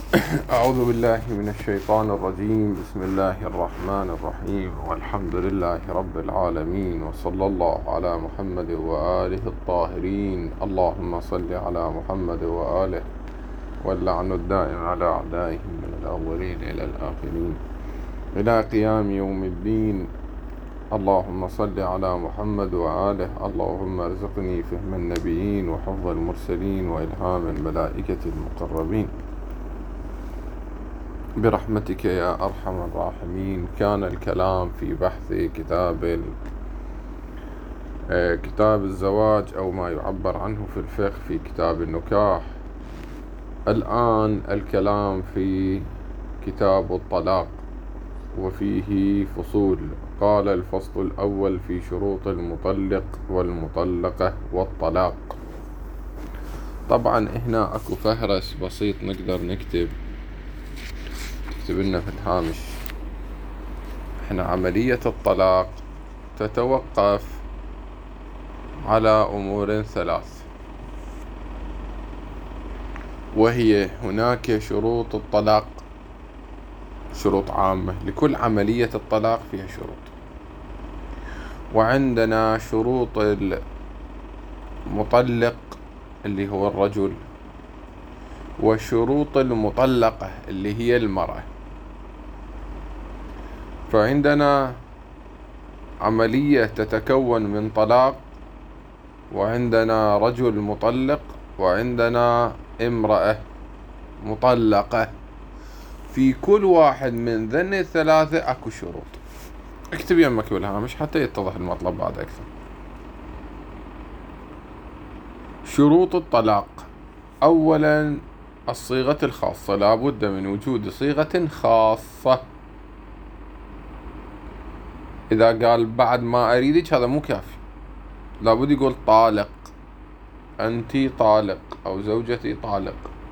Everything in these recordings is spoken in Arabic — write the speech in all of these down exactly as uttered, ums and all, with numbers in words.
أعوذ بالله من الشيطان الرجيم. بسم الله الرحمن الرحيم، والحمد لله رب العالمين، وصلى الله على محمد وآله الطاهرين. اللهم صل على محمد وآله، واللعن الدائم على أعدائهم من الأولين إلى الآخرين إلى قيام يوم الدين. اللهم صل على محمد وآله. اللهم ارزقني فهم النبيين وحفظ المرسلين وإلهام الملائكة المقربين برحمتك يا أرحم الراحمين. كان الكلام في بحث كتاب كتاب الزواج، أو ما يعبر عنه في الفقه في كتاب النكاح. الآن الكلام في كتاب الطلاق، وفيه فصول. قال: الفصل الأول في شروط المطلق والمطلقة والطلاق. طبعا هنا اكو فهرس بسيط نقدر نكتب نكتب لنا في الهامش. احنا عملية الطلاق تتوقف على أمور ثلاث، وهي: هناك شروط الطلاق، شروط عامة لكل عملية الطلاق فيها شروط، وعندنا شروط المطلق اللي هو الرجل، وشروط المطلقة اللي هي المرأة. فعندنا عملية تتكون من طلاق، وعندنا رجل مطلق، وعندنا امرأة مطلقة. في كل واحد من ذن الثلاثة اكو شروط. اكتب يمك بالهامش حتى يتضح المطلب بعد اكثر. شروط الطلاق: اولا الصيغة الخاصة، لا بد من وجود صيغة خاصة. اذا قال بعد ما اريدك هذا مو كافي، لابد يقول طالق، انتي طالق، او زوجتي طالق.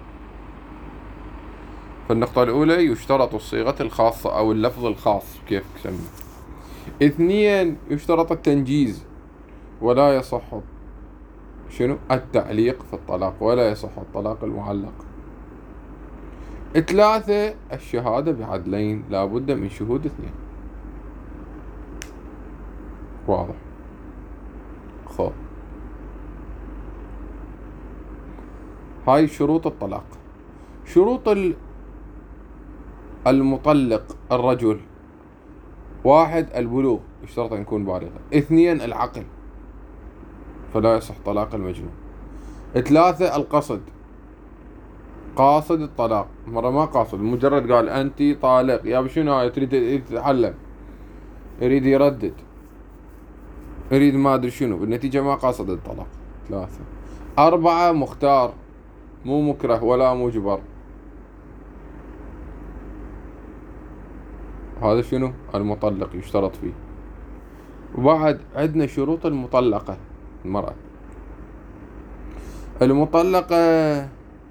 فالنقطة الأولى يشترط الصيغة الخاصة أو اللفظ الخاص كيف تسمى. اثنين يشترط التنجيز، ولا يصح شنو التعليق في الطلاق، ولا يصح الطلاق المعلق. ثلاثة الشهادة بعدلين، لا بد من شهود اثنين. واضح؟ خو هاي شروط الطلاق. شروط المطلق الرجل: واحد البلوغ، يشترط أن يكون بالغا. اثنين العقل، فلا يصح طلاق المجنون. ثلاثة القصد، قاصد الطلاق، مرة ما قاصد، مجرد قال أنتي طالق، يا بشنو هاي، تريد تتعلم، يريد يردد، يريد ما أدري شنو، بالنتيجة ما قاصد الطلاق. ثلاثة. أربعة مختار، مو مكره ولا مجبر. هذا شنو المطلق يشترط فيه. وبعد عندنا شروط المطلقة المرأة. المطلقة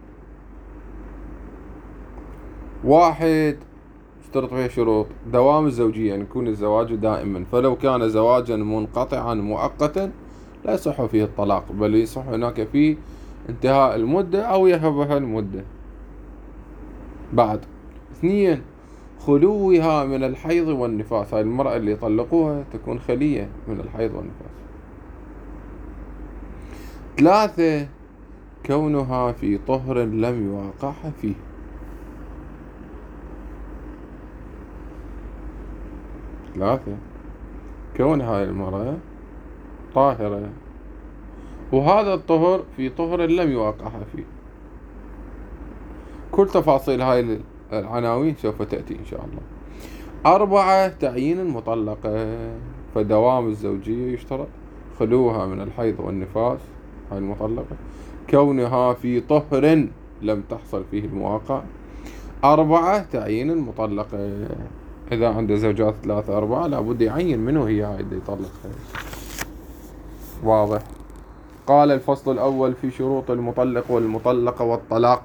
واحد اشترط فيها شروط: دوام الزوجية، يعني يكون الزواج دائما، فلو كان زواجا منقطعا مؤقتا لا يصح فيه الطلاق، بل يصح هناك فيه انتهاء المدة أو يهبها المدة. بعد اثنين خلوها من الحيض والنفاس، هاي المرأة اللي يطلقوها تكون خلية من الحيض والنفاس. ثلاثة كونها في طهر لم يواقعها فيه. ثلاثة كون هاي المرأة طاهرة، وهذا الطهر في طهر لم يواقعها فيه. كل تفاصيل هاي العناوين سوف تأتي إن شاء الله. أربعة تعيين المطلقة، فدوام الزوجية يشترط، خلوها من الحيض والنفاس هاي المطلقة، كونها في طهر لم تحصل فيه المواقع. أربعة تعيين المطلقة، إذا عنده زوجات ثلاثة أربعة لابد يعين منه هي هاي اللي يطلقها. واضح؟ قال: الفصل الأول في شروط المطلق والمطلقة والطلاق.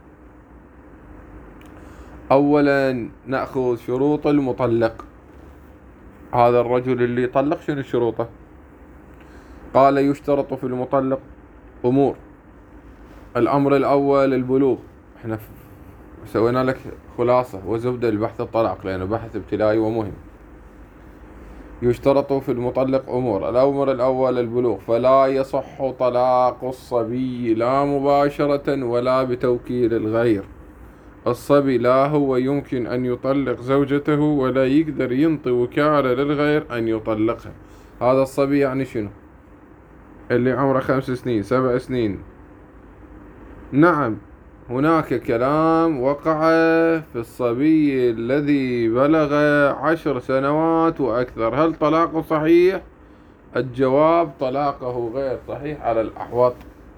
أولا نأخذ شروط المطلق. هذا الرجل اللي يطلق شنو شروطه؟ قال: يشترط في المطلق أمور. الأمر الأول البلوغ. احنا سوينا لك خلاصة وزبدة لبحث الطلاق لأنه بحث ابتدائي ومهم. يشترط في المطلق أمور. الأمر الأول البلوغ، فلا يصح طلاق الصبي لا مباشرة ولا بتوكيل الغير. الصبي لا هو يمكن أن يطلق زوجته ولا يقدر ينطي وكالة للغير أن يطلقها. هذا الصبي يعني شنو؟ اللي عمره خمس سنين سبع سنين. نعم هناك كلام وقع في الصبي الذي بلغ عشر سنوات وأكثر، هل طلاقه صحيح؟ الجواب طلاقه غير صحيح على الأحوط.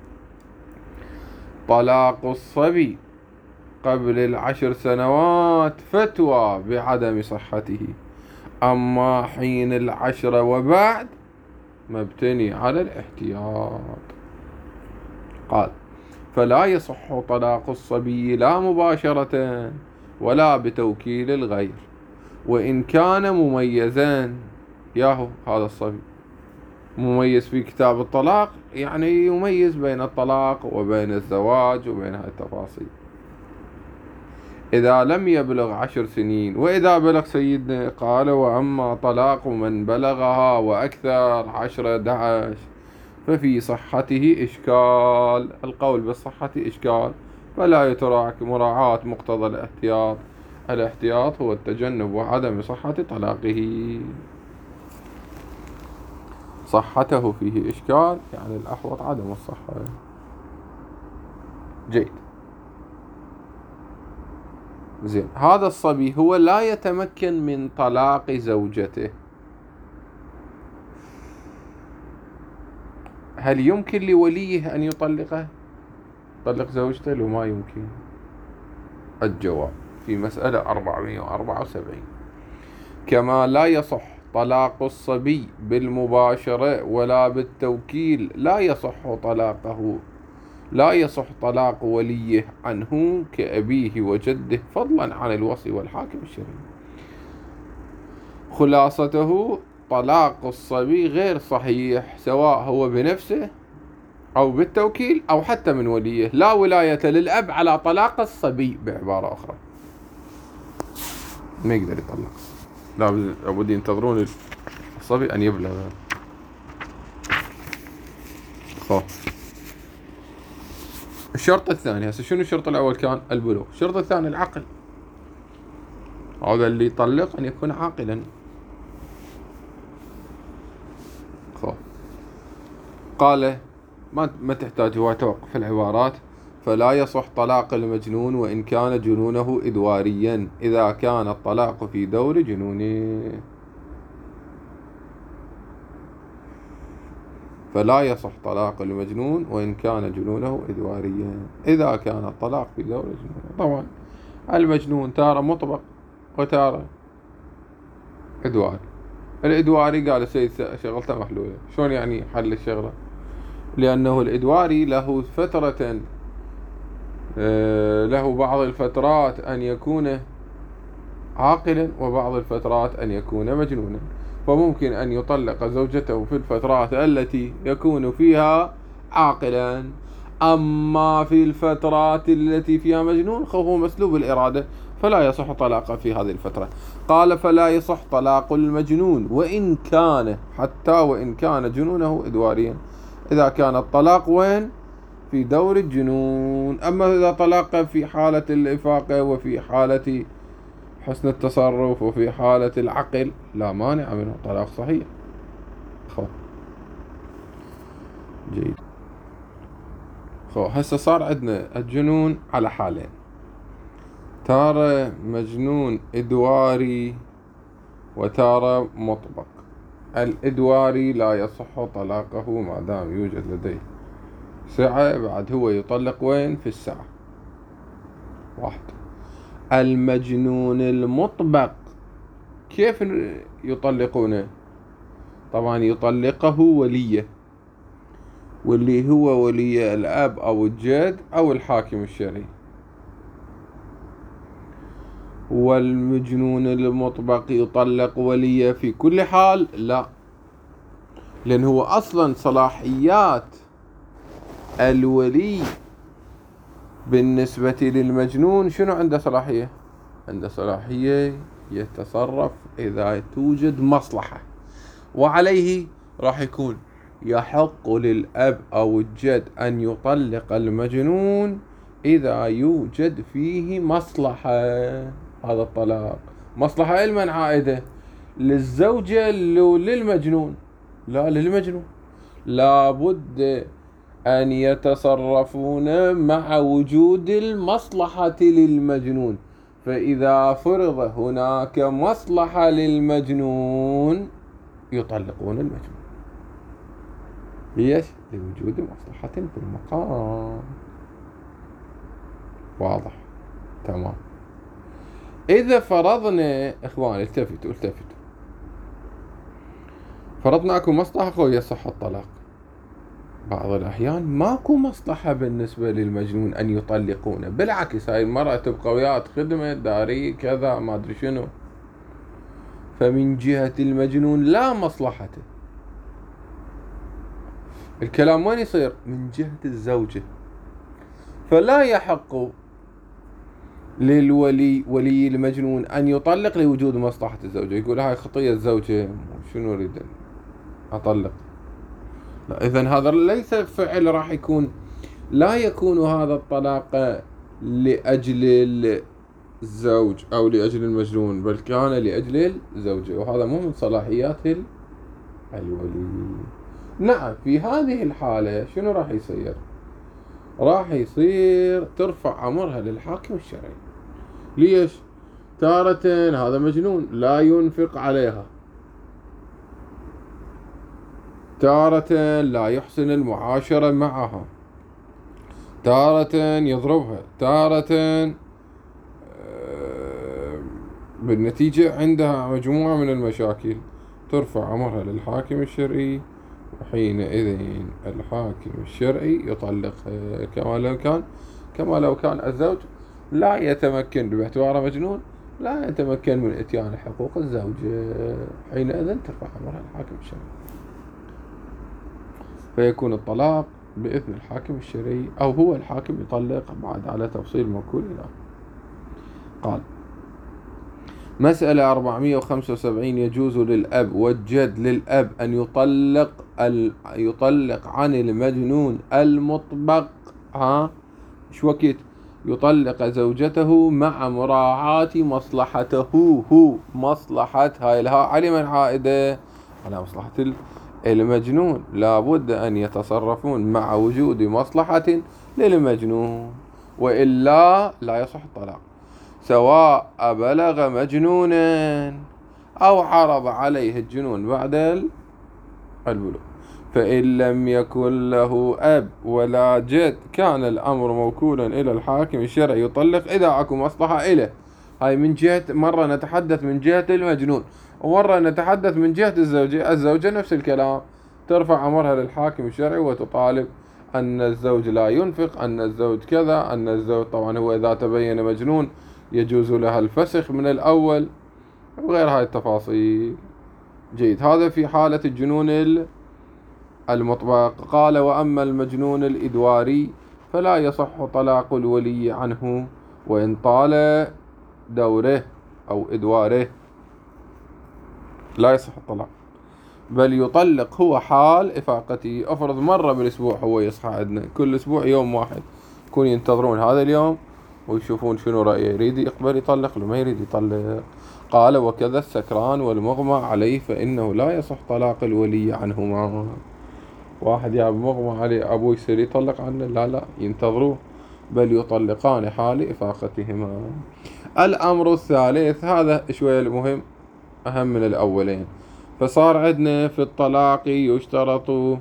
طلاق الصبي قبل العشر سنوات فتوى بعدم صحته، أما حين العشرة وبعد مبتني على الاحتياط. قال فلا يصح طلاق الصبي لا مباشرة ولا بتوكيل الغير، وإن كان مميزا. ياهو هذا الصبي مميز في كتاب الطلاق، يعني يميز بين الطلاق وبين الزواج وبين هاي التفاصيل. إذا لم يبلغ عشر سنين. وإذا بلغ سيدنا قال وأما طلاق من بلغها وأكثر عشرة دعش ففي صحته إشكال. القول بالصحة إشكال، فلا يترك مراعاة مقتضى الاحتياط. الاحتياط هو التجنب وعدم صحة طلاقه. صحته فيه إشكال يعني الأحوط عدم الصحة. جيد. زين. هذا الصبي هو لا يتمكن من طلاق زوجته، هل يمكن لوليه أن يطلقه؟ طلق زوجته لو ما يمكن؟ الجواب في مسألة أربعمائة وأربعة وسبعين. كما لا يصح طلاق الصبي بالمباشرة ولا بالتوكيل لا يصح طلاقه لا يصح طلاق وليه عنه كأبيه وجده فضلا عن الوصي والحاكم الشرعي. خلاصته طلاق الصبي غير صحيح سواء هو بنفسه أو بالتوكيل أو حتى من وليه. لا ولاية للأب على طلاق الصبي، بعبارة أخرى ما يقدر يطلق، لابد ينتظرون الصبي أن يبلغ. خلاص. الشرط الثاني، هسه شنو الشرط الأول كان؟ البلوغ. الشرط الثاني العقل. هذا اللي يطلق أن يكون عاقلا. خلاص. قال ما ما تحتاج هو توقف العبارات. فلا يصح طلاق المجنون وإن كان جنونه إدواريا إذا كان الطلاق في دور جنونه. فلا يصح طلاق المجنون وإن كان جنونه إدواريا إذا كان الطلاق في دور جنونه. طبعا المجنون تارة مطبق وتارة إدواري. الإدواري قال السيد شغلته محلولة. شلون يعني حل الشغلة؟ لأنه الإدواري له فترة له بعض الفترات أن يكون عاقلا وبعض الفترات أن يكون مجنونا، فممكن أن يطلق زوجته في الفترات التي يكون فيها عاقلا، أما في الفترات التي فيها مجنون فهو مسلوب الإرادة فلا يصح طلاقه في هذه الفترة. قال فلا يصح طلاق المجنون وإن كان حتى وإن كان جنونه إدواريا إذا كان الطلاق وين؟ في دور الجنون. أما إذا طلق في حالة الإفاقة وفي حالة حسن التصرف وفي حالة العقل لا مانع منه، طلاق صحيح. خو جيد. خو هسه صار عندنا الجنون على حالين، تارة مجنون إدواري وتارة مطبق. الإدواري لا يصح طلاقه ما دام يوجد لديه سعة، بعد هو يطلق وين؟ في الساعة واحد. المجنون المطبق كيف يطلقونه؟ طبعا يطلقه وليه، واللي هو ولي الأب أو الجد أو الحاكم الشرعي. والمجنون المطبق يطلق وليه في كل حال؟ لا، لأن هو أصلا صلاحيات الولي بالنسبة للمجنون شنو عنده صلاحية؟ عنده صلاحية يتصرف إذا توجد مصلحة، وعليه راح يكون يحق للأب أو الجد أن يطلق المجنون إذا يوجد فيه مصلحة. هذا الطلاق مصلحة لمن عائدة؟ للزوجة للمجنون؟ لا، للمجنون. لابد أن يتصرفون مع وجود المصلحة للمجنون، فإذا فرض هناك مصلحة للمجنون يطلقون المجنون. ليش؟ لوجود مصلحة في المقام. واضح؟ تمام. إذا فرضنا إخوان التفتوا التفتوا فرضنا أكو مصلحة قوية يصح الطلاق. بعض الأحيان ماكو مصلحة بالنسبة للمجنون أن يطلقونه، بالعكس هاي المرأة تبقى وياه خدمة داري كذا ما أدري شنو، فمن جهة المجنون لا مصلحته. الكلام وين يصير؟ من جهة الزوجة، فلا يحق للولي ولي المجنون أن يطلق لوجود مصلحة الزوجة. يقول هاي خطية الزوجة شنو أريد أطلق؟ لا، إذن هذا ليس فعل راح يكون، لا يكون هذا الطلاق لأجل الزوج أو لأجل المجنون، بل كان لأجل الزوجة، وهذا مو من صلاحيات الولي. نعم، في هذه الحالة شنو راح يصير؟ راح يصير ترفع أمرها للحاكم الشرعي. ليش؟ تارة هذا مجنون لا ينفق عليها، تارة لا يحسن المعاشرة معها، تارة يضربها، تارة بالنتيجة عندها مجموعة من المشاكل. ترفع أمرها للحاكم الشرعي، وحينئذ الحاكم الشرعي يطلقها كما لو كان كما لو كان الزوج لا يتمكن باعتباره مجنون، لا يتمكن من إتيان حقوق الزوجة. حينئذ ترفع أمرها للحاكم الشرعي، فيكون الطلاق بإذن الحاكم الشرعي، أو هو الحاكم يطلق بعد على تفصيل موكول إلى. قال مسألة أربعمائة وخمسة وسبعين: يجوز للأب والجد للأب أن يطلق ال... يطلق عن المجنون المطبق. ها شو وقت يطلق زوجته مع مراعاة مصلحته هو. مصلحة هاي الها على من عائدة؟ على مصلحة المجنون. لابد أن يتصرفون مع وجود مصلحة للمجنون، وإلا لا يصح الطلاق، سواء بلغ مجنونا أو عرض عليه الجنون بعد البلوغ. فإن لم يكن له أب ولا جد كان الأمر موكولا إلى الحاكم الشرعي يطلق إذا أكو مصلحة إله. هاي من جهة، مرة نتحدث من جهة المجنون، ومرة نتحدث من جهة الزوجة. الزوجة نفس الكلام، ترفع أمرها للحاكم الشرعي وتطالب أن الزوج لا ينفق، أن الزوج كذا، أن الزوج طبعا هو إذا تبين مجنون يجوز لها الفسخ من الأول، وغير هاي التفاصيل. جيد، هذا في حالة الجنون المطبق. قال وأما المجنون الإدواري فلا يصح طلاق الولي عنه وإن طال دوره أو إدواره، لا يصح الطلاق، بل يطلق هو حال إفاقته. أفرض مرة بالأسبوع هو يصحى عندنا، كل أسبوع يوم واحد، يكون ينتظرون هذا اليوم ويشوفون شنو رأيه، يريد يقبل يطلق، لما يريد يطلق. قال وكذا السكران والمغمى عليه فإنه لا يصح طلاق الولي عنهما. واحد يا مغمى عليه أبوه يصير يطلق عنه؟ لا لا، ينتظروه، بل يطلقان حال إفاقتهما. الأمر الثالث، هذا شوية المهم، أهم من الأولين. فصار عندنا في الطلاق يشترط،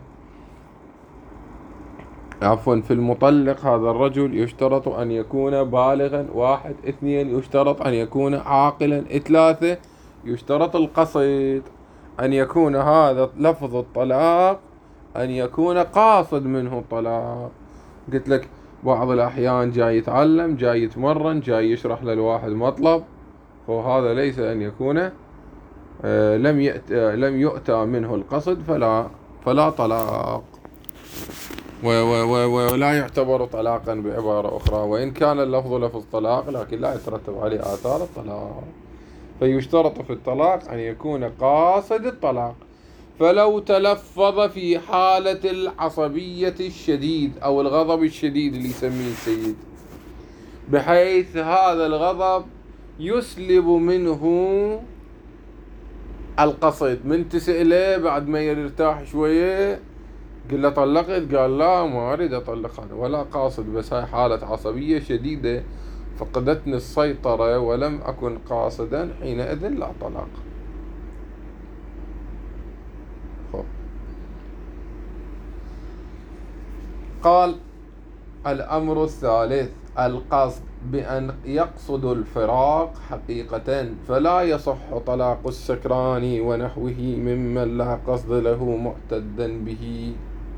عفوا في المطلق هذا الرجل يشترط أن يكون بالغا، واحد. اثنين يشترط أن يكون عاقلا. ثلاثة يشترط القصد، أن يكون هذا لفظ الطلاق أن يكون قاصد منه الطلاق. قلت لك بعض الأحيان جاي يتعلم، جاي يتمرن، جاي يشرح للواحد مطلب، وهذا ليس أن يكون آه لم يأتى لم يؤتى منه القصد، فلا فلا طلاق. ولا يعتبر طلاقا بعبارة أخرى، وإن كان اللفظ لفظ طلاق لكن لا يترتب عليه آثار الطلاق. فيشترط في الطلاق أن يكون قاصد الطلاق. فلو تلفظ في حالة العصبية الشديد أو الغضب الشديد اللي يسميه السيد، بحيث هذا الغضب يسلب منه القصد، من تسأله بعد ما يرتاح شوية قل له طلقت، قال لا ما أريد أطلق أنا ولا قاصد، بس هاي حالة عصبية شديدة فقدتني السيطرة ولم أكن قاصدا، حينئذ لا طلاق. قال الأمر الثالث القصد، بأن يقصد الفراق حقيقة، فلا يصح طلاق السكران ونحوه ممن لا قصد له معتدا به.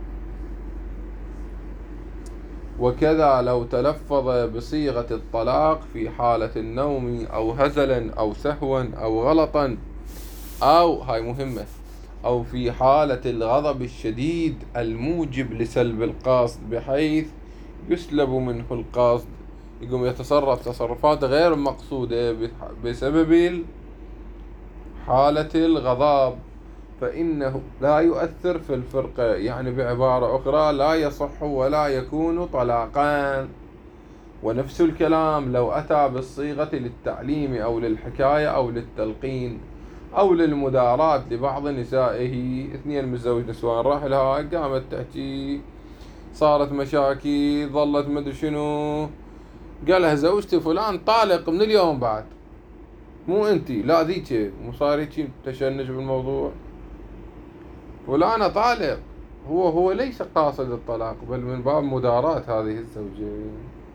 وكذا لو تلفظ بصيغة الطلاق في حالة النوم أو هزلا أو سهوا أو غلطا، أو هاي مهمة، أو في حالة الغضب الشديد الموجب لسلب القصد، بحيث يسلب منه القصد، يقوم يتصرف تصرفات غير مقصودة بسبب حالة الغضب، فإنه لا يؤثر في الفرقة، يعني بعبارة أخرى لا يصح ولا يكون طلاقان. ونفس الكلام لو أتى بالصيغة للتعليم أو للحكاية أو للتلقين أو للمداراة لبعض نسائه، اثنين متزوج نسوان، راح لها قامت تحكي، صارت مشاكل، ظلت مدري شنو، قالها زوجتي فلان طالق من اليوم بعد، مو انتي لا ذيك، مو صار هيك تشنج بالموضوع، فلانة طالق، هو هو ليس قاصد الطلاق بل من باب مداراة هذه الزوجين،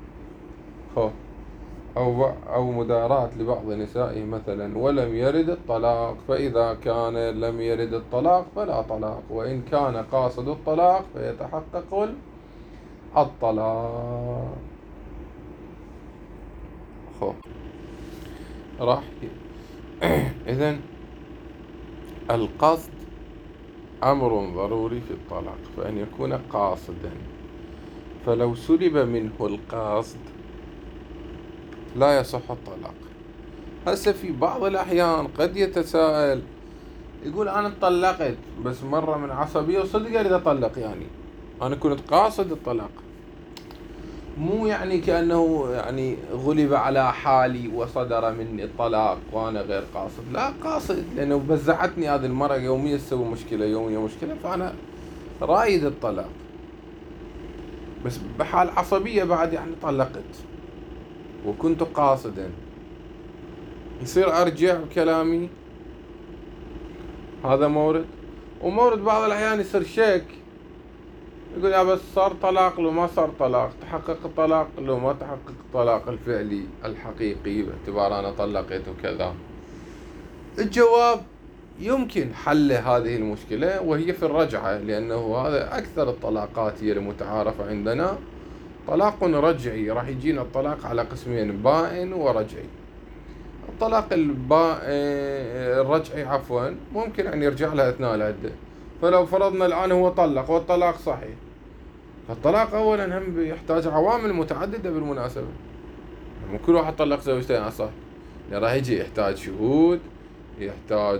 أو أو مداراة لبعض نسائه مثلا، ولم يرد الطلاق، فإذا كان لم يرد الطلاق فلا طلاق، وإن كان قاصد الطلاق فيتحقق الطلاق. خو راح إذن القصد أمر ضروري في الطلاق، فأن يكون قاصدا، فلو سلب منه القصد لا يصح الطلاق. هسه في بعض الأحيان قد يتساءل يقول أنا اتطلقت بس مرة من عصبية وصدق أريد أطلق، يعني أنا كنت قاصد الطلاق، مو يعني كأنه يعني غلب على حالي وصدر مني الطلاق وأنا غير قاصد، لا قاصد، لأنه بزعتني هذه المرة يوميا تسوي مشكلة يوميا مشكلة، فأنا رايد الطلاق، بس بحال عصبية بعد يعني طلقت وكنت قاصدا، يصير أرجع بكلامي، هذا مورد. ومورد بعض الأحيان يصير شك، يقول يا بس صار طلاق لو ما صار طلاق، تحقق الطلاق لو ما تحقق الطلاق الفعلي الحقيقي باعتبار أنا طلقت وكذا. الجواب يمكن حل هذه المشكلة وهي في الرجعة، لأنه هذا أكثر الطلاقات هي المتعارفة عندنا، طلاق رجعي، راح يجينا الطلاق على قسمين، بائن ورجعي. الطلاق البائن الرجعي عفوا ممكن أن يرجع له أثناء العدة، فلو فرضنا الآن هو طلق والطلاق صحيح، فالطلاق أولا هم يحتاج عوامل متعددة بالمناسبة، مو كل واحد طلق زوجتين صح، يعني راح يجي يحتاج شهود، يحتاج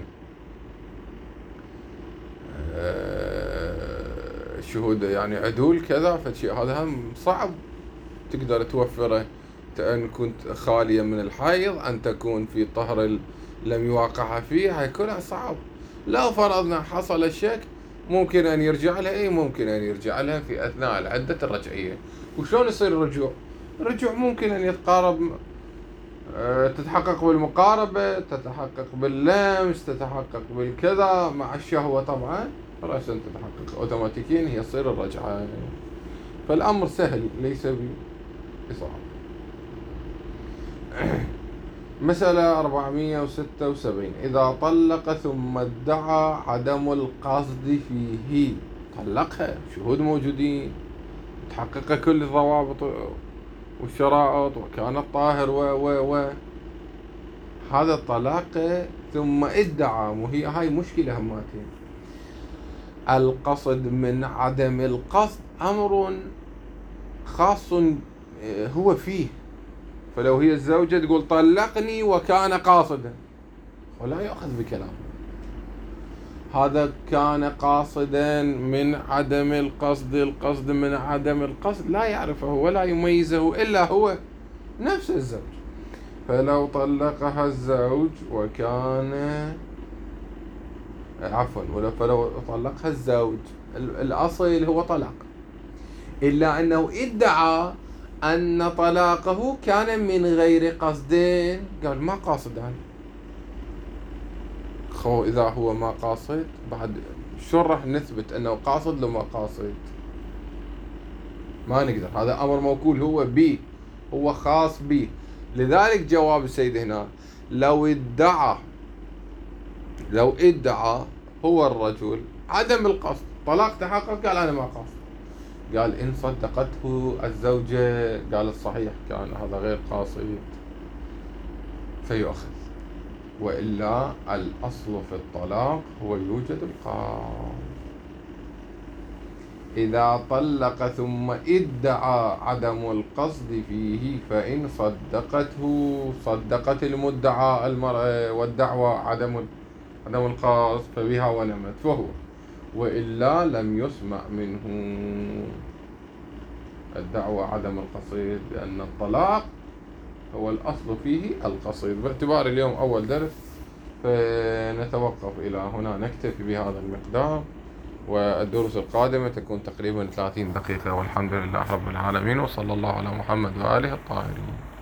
شهود يعني عدول كذا، فشيء هذا هم صعب تقدر توفره، أن كنت خالية من الحيض، أن تكون في طهر لم يواقع فيه، هاي كلها صعب. لو فرضنا حصل الشك ممكن أن يرجع لها، إيه ممكن أن يرجع لها في أثناء العدة الرجعية. وشلون يصير الرجوع؟ الرجوع ممكن أن يتقارب، تتحقق بالمقاربة، تتحقق باللمس، تتحقق بالكذا مع الشهوة طبعا، رأسا تتحقق أوتوماتيكيا هي تصير الرجعة. فالأمر سهل ليس بصعب. مسألة أربعمائة وستة وسبعين، إذا طلق ثم ادعى عدم القصد فيه، طلقها شهود موجودين، تحقق كل الضوابط والشرائط وكان الطاهر و و و هذا الطلاق، ثم ادعى، وهي هاي مشكلة هماتين، القصد من عدم القصد أمر خاص هو فيه. فلو هي الزوجة تقول طلقني وكان قاصدا ولا يأخذ بكلامه، هذا كان قاصدا من عدم القصد، القصد من عدم القصد لا يعرفه ولا يميزه إلا هو نفس الزوج. فلو طلقها الزوج وكان عفوا ولا فلو طلقها الزوج الأصل هو طلاق، إلا أنه ادعى أن طلاقه كان من غير قصدين، قال ما قاصد أنا. خو إذا هو ما قاصد بعد شو راح نثبت أنه قاصد لو ما قاصد؟ ما نقدر، هذا أمر موكول هو بي، هو خاص بي. لذلك جواب السيد هنا لو ادعى لو ادعى هو الرجل عدم القصد، طلاق تحقق، قال أنا ما قاصد، قال إن صدقته الزوجة قال الصحيح كان هذا غير قاصد فيؤخذ، وإلا الأصل في الطلاق هو يوجد القاصد. إذا طلق ثم ادعى عدم القصد فيه فإن صدقته صدقت المدعى المرأة والدعوى عدم عدم القصد فبها ونمت فهو، وإلا لم يسمع منه الدعوى عدم القصد، لأن الطلاق هو الأصل فيه القصد. باعتبار اليوم أول درس فنتوقف إلى هنا، نكتفي بهذا المقدار، والدروس القادمة تكون تقريبا ثلاثين دقيقة. والحمد لله رب العالمين، وصلى الله على محمد وآله الطاهرين.